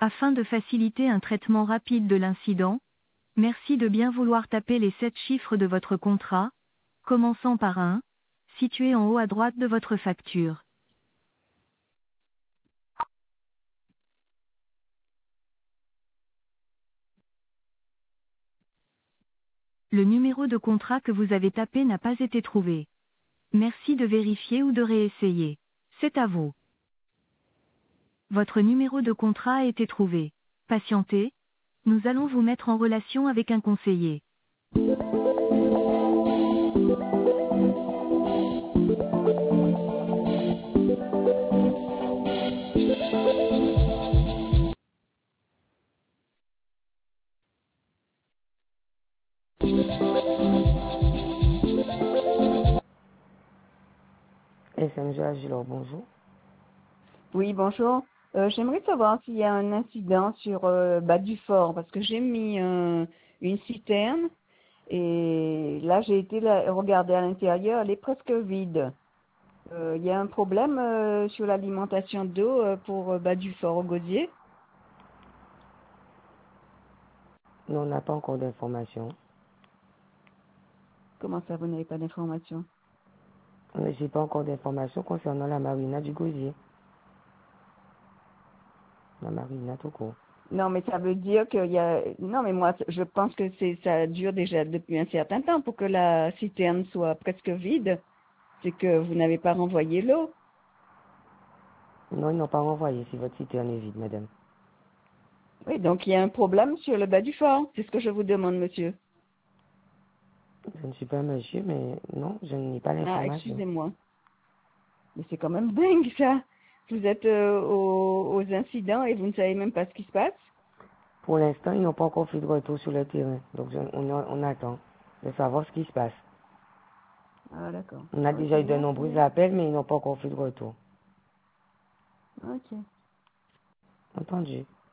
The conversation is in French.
Afin de faciliter un traitement rapide de l'incident, merci de bien vouloir taper les 7 chiffres de votre contrat, commençant par 1, situé en haut à droite de votre facture. Le numéro de contrat que vous avez tapé n'a pas été trouvé. Merci de vérifier ou de réessayer. C'est à vous. Votre numéro de contrat a été trouvé. Patientez. Nous allons vous mettre en relation avec un conseiller. SMG Agilor, bonjour. Oui, bonjour. J'aimerais savoir s'il y a un incident sur Bas du Fort, parce que j'ai mis une citerne et là j'ai été regarder à l'intérieur, elle est presque vide. Il y a un problème sur l'alimentation d'eau pour Bas du Fort au Gosier. Non, on n'a pas encore d'informations. Comment ça, vous n'avez pas d'informations? J'ai pas encore d'informations concernant la marina du Gosier. La marina tout court. Non, mais ça veut dire qu'il y a... Non, mais moi, je pense que ça dure déjà depuis un certain temps pour que la citerne soit presque vide. C'est que vous n'avez pas renvoyé l'eau. Non, ils n'ont pas renvoyé si votre citerne est vide, madame. Oui, donc il y a un problème sur le Bas du Fort. C'est ce que je vous demande, monsieur. Je ne suis pas monsieur, mais non, je n'ai pas Ah, l'information. excusez-moi. Mais c'est quand même dingue, ça. Vous êtes aux incidents et vous ne savez même pas ce qui se passe. Pour l'instant, ils n'ont pas encore fait de retour sur le terrain. Donc, on attend de savoir ce qui se passe. Ah, d'accord. On a Ok, déjà eu de nombreux merci. appels, mais ils n'ont pas encore fait de retour. Ok. Entendu.